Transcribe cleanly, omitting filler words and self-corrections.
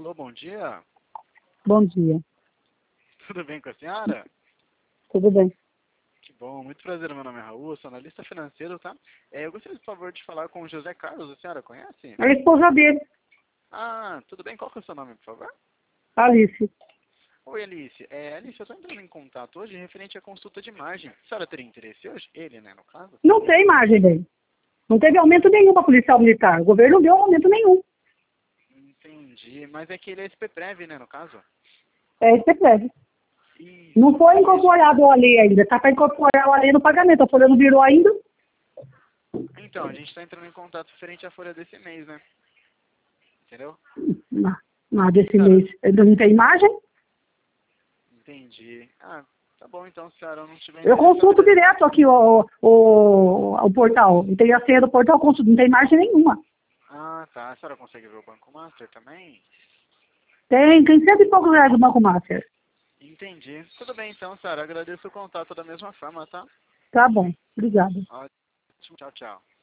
Alô, bom dia. Bom dia. Tudo bem com a senhora? Tudo bem? Que bom, muito prazer, meu nome é Raul, sou analista financeiro, tá? Eu gostaria, por favor, de falar com o José Carlos, a senhora conhece? A esposa dele, Ah, tudo bem, qual que é o seu nome, por favor? Alice. Oi, Alice. Alice, eu estou entrando em contato hoje referente à consulta de imagem. A senhora teria interesse hoje? Ele, né, no caso? Não tem margem dele. Não teve aumento nenhum para policial militar. O governo não deu aumento nenhum. Entendi, mas é que ele é SPPrev, né, no caso? É esse prédio. Isso. Não foi incorporado a lei ainda. Está para incorporar a lei no pagamento. A folha não virou ainda. Então, a gente está entrando em contato referente à folha desse mês, né? Entendeu? Mas desse Senhora, mês. Não tem margem? entendi. Ah, tá bom então, se a senhora não tiver Eu interesse, eu consulto agradeço. direto aqui o portal. Eu tenho a senha do portal, eu consulto. Não tem margem nenhuma. Ah, tá. A senhora consegue ver o Banco Master também? Tem 100 e poucos reais do Banco Master. Entendi. Tudo bem então, senhora. Agradeço o contato da mesma forma, tá? Tá bom. Obrigada. Ótimo. Tchau, tchau.